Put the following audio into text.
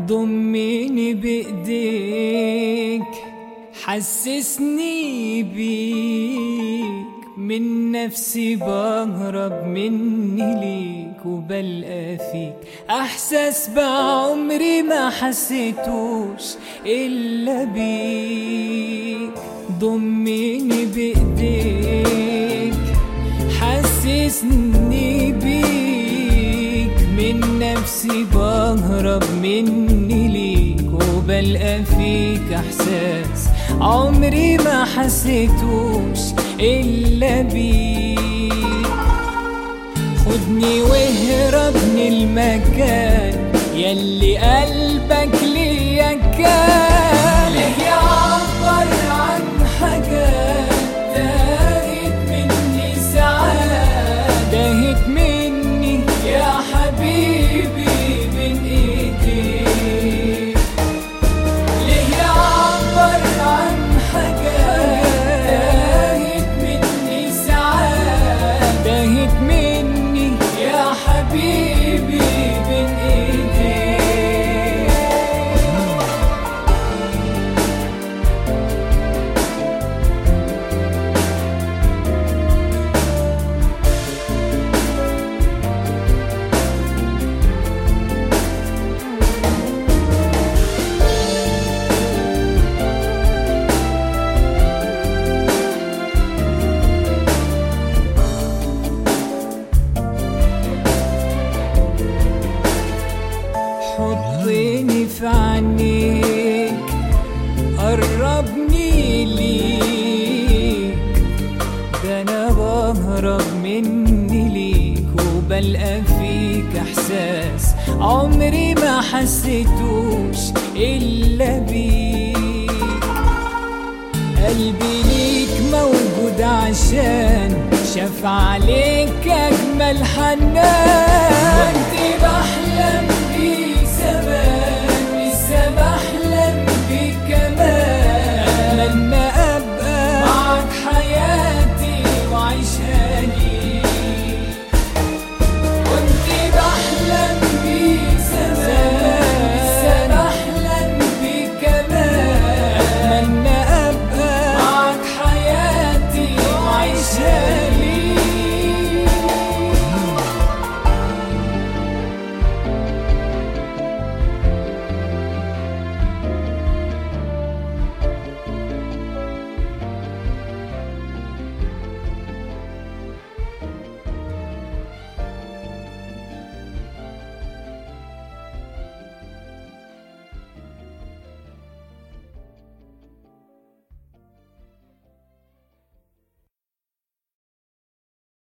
ضميني بإيديك، حسسني بيك، من نفسي بهرب مني ليك، وبلقى فيك احساس بعمري ما حسيتوش الا بيك. ضميني بايديك، حسسني بيك، من نفسي بهرب مني ليك، وبلقى فيك احساس عمري ما حسيتوش إلا بيك. خدني واهربني المكان يلي قلبك ليا كان، ليه يعبر عن حاجات تاهت مني ساعات، تاهت مني يا حبيبي بين ايديك. ليه يعبر عن حاجات حبيبي بين ايديك. حطني في عينيك، قربني ليك، ده انا بهرب مني ليك، وبلقى فيك احساس عمري ما حسيتوش الا بيك. قلبي ليك موجود عشان شاف عليك اجمل حنان، كنت بحلم